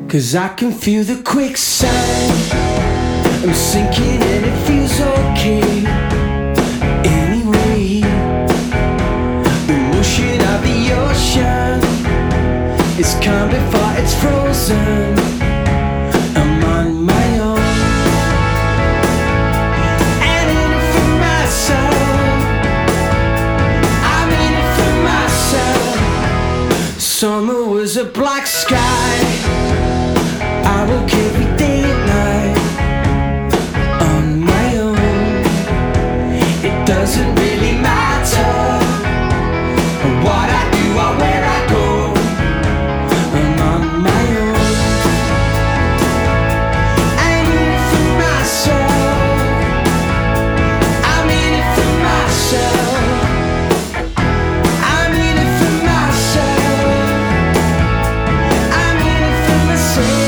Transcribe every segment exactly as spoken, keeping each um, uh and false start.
'Cause I can feel the quicksand. I'm sinking and it feels okay. Anyway, the motion of the ocean is calm before it's frozen. I'm on my own, and in it for myself. I'm in it for myself. Summer was a black sky. I woke every day and night on my own. It doesn't really matter what I do or where I go. I'm on my own. I'm in it for myself. I'm in it for myself. I'm in it for myself. I'm in it for myself.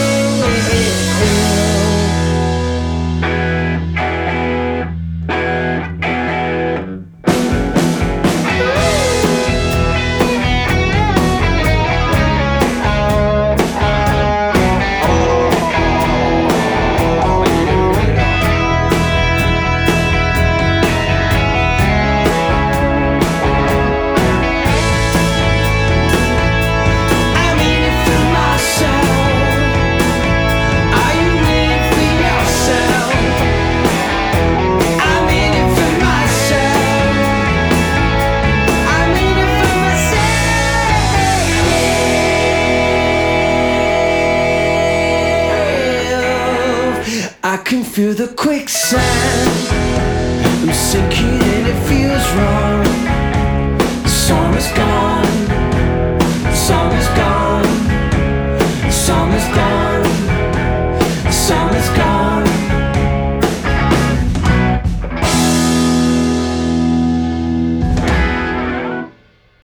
I can feel the quicksand. I'm sinking and it feels wrong.